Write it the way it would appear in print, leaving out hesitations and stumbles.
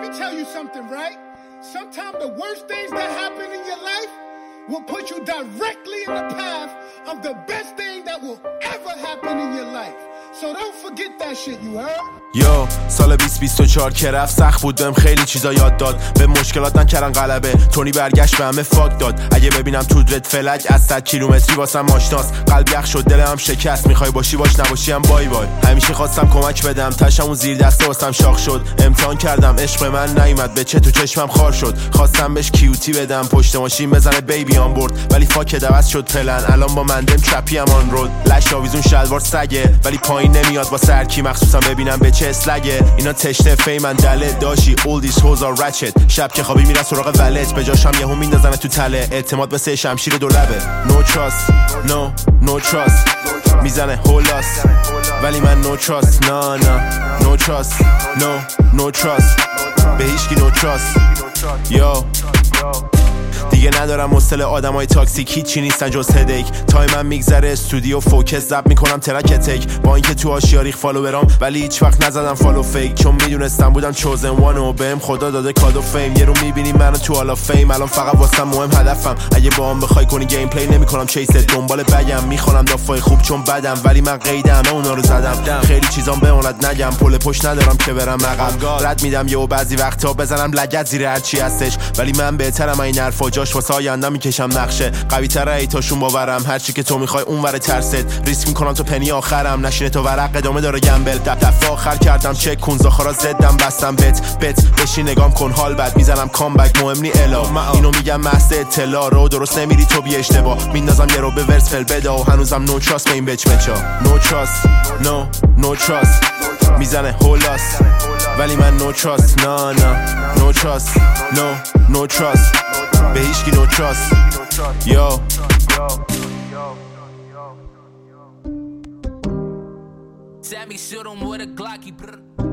me tell you something, right? Sometimes the worst things that happen in your life will put you directly in the path of the best thing that will ever happen in your life. So don't forget that shit, you heard? یو سال 2024 که رفت سخت بود بهم خیلی چیزا یاد داد به مشکلات نکردن غلبه تونی برگشت به همه فاک داد اگه ببینم تو رد فلک از 100 کیلومتری واسم آشناس قلب یخ شد دلم شکست میخوای باشی باش نباشی هم بای بای همیشه خواستم کمک بدم تاشم اون زیر دسته واسم شاخ شد امتحان کردم عشق من نیومد به چه تو چشمم خار شد خواستم بهش کیوتی بدم پشت ماشین بزنه بیبی آن برد ولی فاک دوست شد پلن الان با مندم چپی ام آن رود لش آویزون شلوار سگه ولی پایین نمیاد با سرکی مخصوصا ببینم به چه اسلگه اینا تشنه فیمن دله داشی all these hoes are ratchet شب که خوابی میرن سراغ ولت به جاش هم یهو میندازن تو تله اعتماد به سه شمشیر دو لبه no trust no trust میزنه هولاس ولی من no trust no trust no trust به هیچکی no trust yo دیگه ندارم مستل آدمای تاکسیک هیچی نیستن جز هدیک تایمم میگذره استودیو فوکس زب میکنم ترک تک با اینکه تو آشیاریخ فالوورام ولی هیچ وقت نزدم فالو فیک چون میدونستم بودم چوزن وان و بهم خدا داده کادو فیم یه رو میبینی منو تو حالا فیم الان فقط واسم مهم هدفم اگه با هم بخوای کنی گیم پلی نمیکنم چیس دنبال بگم میخونم دافای خوب چون بدم ولی من قیدم اونا رو زدم خیلی چیزام بموند نگم پل پشت ندارم که برم عقب رد میدم یهو بعضی وقتا بزنم لگد زیر هرچی هستش ولی من بهترم این حرفا جاش واسه آینده میکشم نقشه قوی تره ایتاشون باورم هرچی که تو میخوای اونور ترست ریسک میکنم تو پنی آخرم نشینه تو ورق ادامه داره گمبل دفعه آخر کردم چک کن زاخارا زدم بستم بت بشین نگام کن حال بد میزنم کامبک مهم نی الا اینو میگم محض اطلاع رو درست نمیری تو بی اشتباه میندازم یه رو به ورس فل بده و هنوزم نو تراست به این بچ مچا no trust میزنه هولاس ولی من no trust no trust no trust به هیچکی no trust yo Sammy shoot him with a Glocky